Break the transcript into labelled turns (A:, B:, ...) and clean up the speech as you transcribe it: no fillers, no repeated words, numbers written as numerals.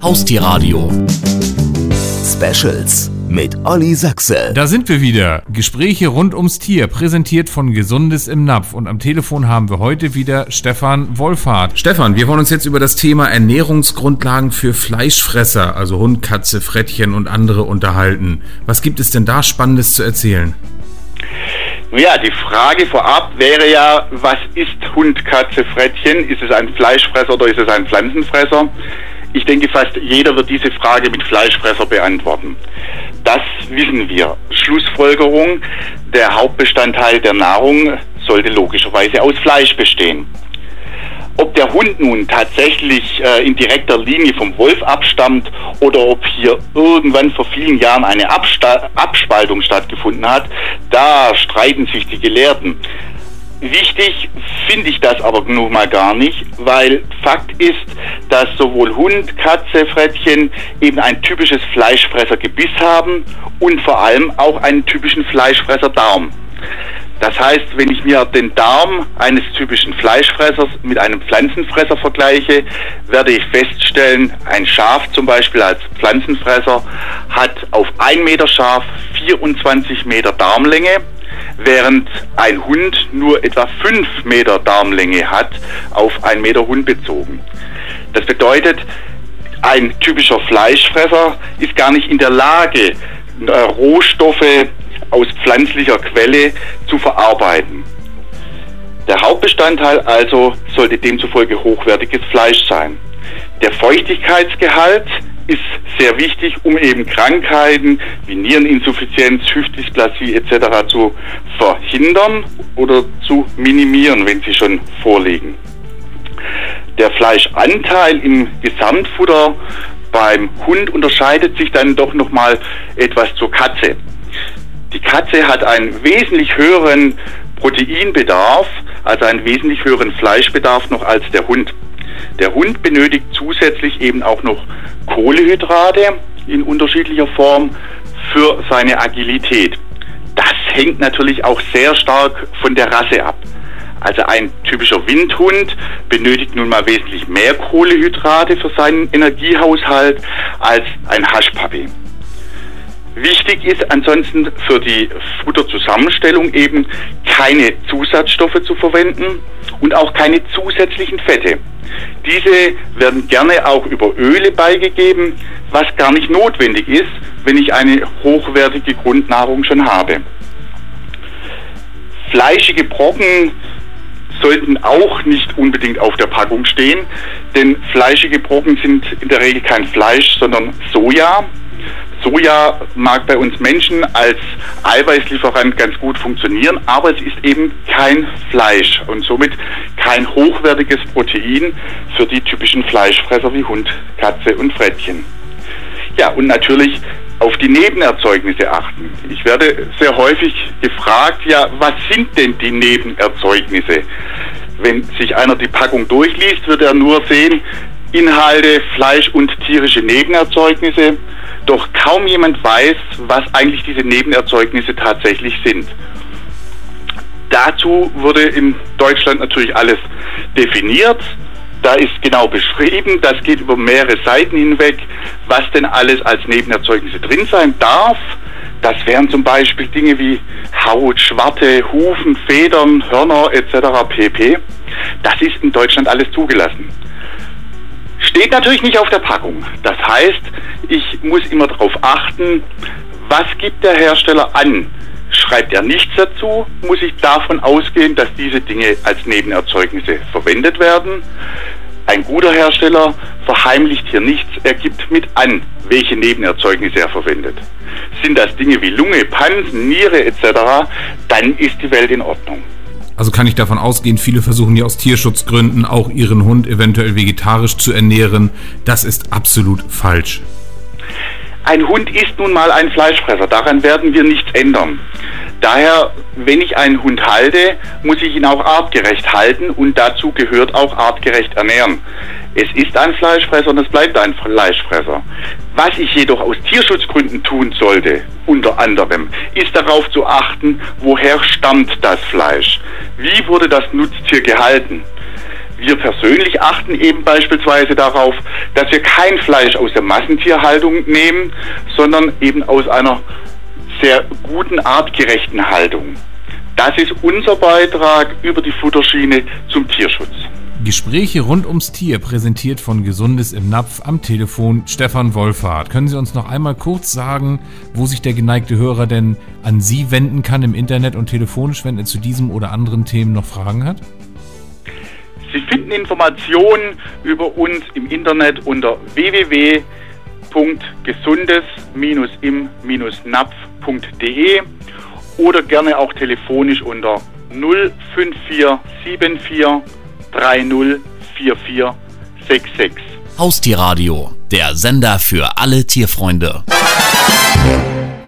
A: Haustierradio Specials mit Olli Sachse.
B: Da sind wir wieder. Gespräche rund ums Tier, präsentiert von Gesundes im Napf. Und am Telefon haben wir heute wieder Stefan Wohlfahrt. Stefan, wir wollen uns jetzt über das Thema Ernährungsgrundlagen für Fleischfresser, also Hund, Katze, Frettchen und andere unterhalten. Was gibt es denn da Spannendes zu erzählen?
C: Ja, die Frage vorab wäre ja, was ist Hund, Katze, Frettchen? Ist es ein Fleischfresser oder ist es ein Pflanzenfresser? Ich denke, fast jeder wird diese Frage mit Fleischfresser beantworten. Das wissen wir. Schlussfolgerung, der Hauptbestandteil der Nahrung sollte logischerweise aus Fleisch bestehen. Ob der Hund nun tatsächlich in direkter Linie vom Wolf abstammt oder ob hier irgendwann vor vielen Jahren eine Abspaltung stattgefunden hat, da streiten sich die Gelehrten. Wichtig finde ich das aber nun mal gar nicht, weil Fakt ist, dass sowohl Hund, Katze, Frettchen eben ein typisches Fleischfressergebiss haben und vor allem auch einen typischen Fleischfresserdarm. Das heißt, wenn ich mir den Darm eines typischen Fleischfressers mit einem Pflanzenfresser vergleiche, werde ich feststellen, ein Schaf zum Beispiel als Pflanzenfresser hat auf 1 Meter Schaf 24 Meter Darmlänge, während ein Hund nur etwa 5 Meter Darmlänge hat, auf 1 Meter Hund bezogen. Das bedeutet, ein typischer Fleischfresser ist gar nicht in der Lage, Rohstoffe aus pflanzlicher Quelle zu verarbeiten. Der Hauptbestandteil also sollte demzufolge hochwertiges Fleisch sein. Der Feuchtigkeitsgehalt ist sehr wichtig, um eben Krankheiten wie Niereninsuffizienz, Hüftdysplasie etc. zu verhindern oder zu minimieren, wenn sie schon vorliegen. Der Fleischanteil im Gesamtfutter beim Hund unterscheidet sich dann doch nochmal etwas zur Katze. Die Katze hat einen wesentlich höheren Proteinbedarf, also einen wesentlich höheren Fleischbedarf noch als der Hund. Der Hund benötigt zusätzlich eben auch noch Kohlenhydrate in unterschiedlicher Form für seine Agilität. Das hängt natürlich auch sehr stark von der Rasse ab. Also ein typischer Windhund benötigt nun mal wesentlich mehr Kohlenhydrate für seinen Energiehaushalt als ein Hushpuppy. Wichtig ist ansonsten für die Futterzusammenstellung eben keine Zusatzstoffe zu verwenden und auch keine zusätzlichen Fette. Diese werden gerne auch über Öle beigegeben, was gar nicht notwendig ist, wenn ich eine hochwertige Grundnahrung schon habe. Fleischige Brocken sollten auch nicht unbedingt auf der Packung stehen, denn fleischige Brocken sind in der Regel kein Fleisch, sondern Soja. Soja mag bei uns Menschen als Eiweißlieferant ganz gut funktionieren, aber es ist eben kein Fleisch und somit kein hochwertiges Protein für die typischen Fleischfresser wie Hund, Katze und Frettchen. Ja, und natürlich auf die Nebenerzeugnisse achten. Ich werde sehr häufig gefragt, ja, was sind denn die Nebenerzeugnisse? Wenn sich einer die Packung durchliest, wird er nur sehen, Inhalte, Fleisch und tierische Nebenerzeugnisse. Doch kaum jemand weiß, was eigentlich diese Nebenerzeugnisse tatsächlich sind. Dazu wurde in Deutschland natürlich alles definiert. Da ist genau beschrieben, das geht über mehrere Seiten hinweg, was denn alles als Nebenerzeugnisse drin sein darf. Das wären zum Beispiel Dinge wie Haut, Schwarte, Hufen, Federn, Hörner etc. pp. Das ist in Deutschland alles zugelassen. Steht natürlich nicht auf der Packung. Das heißt, ich muss immer darauf achten, was gibt der Hersteller an. Schreibt er nichts dazu, muss ich davon ausgehen, dass diese Dinge als Nebenerzeugnisse verwendet werden. Ein guter Hersteller verheimlicht hier nichts, er gibt mit an, welche Nebenerzeugnisse er verwendet. Sind das Dinge wie Lunge, Pansen, Niere etc., dann ist die Welt in Ordnung.
B: Also kann ich davon ausgehen, viele versuchen ja aus Tierschutzgründen auch ihren Hund eventuell vegetarisch zu ernähren. Das ist absolut falsch.
C: Ein Hund ist nun mal ein Fleischfresser, daran werden wir nichts ändern. Daher, wenn ich einen Hund halte, muss ich ihn auch artgerecht halten und dazu gehört auch artgerecht ernähren. Es ist ein Fleischfresser und es bleibt ein Fleischfresser. Was ich jedoch aus Tierschutzgründen tun sollte, unter anderem, ist darauf zu achten, woher stammt das Fleisch? Wie wurde das Nutztier gehalten? Wir persönlich achten eben beispielsweise darauf, dass wir kein Fleisch aus der Massentierhaltung nehmen, sondern eben aus einer sehr guten, artgerechten Haltung. Das ist unser Beitrag über die Futterschiene zum Tierschutz.
B: Gespräche rund ums Tier, präsentiert von Gesundes im Napf, am Telefon Stefan Wohlfahrt. Können Sie uns noch einmal kurz sagen, wo sich der geneigte Hörer denn an Sie wenden kann im Internet und telefonisch, wenn er zu diesem oder anderen Themen noch Fragen hat?
C: Sie finden Informationen über uns im Internet unter www.gesundes-im-napf.de oder gerne auch telefonisch unter 05474 304466.
A: Haustierradio, der Sender für alle Tierfreunde.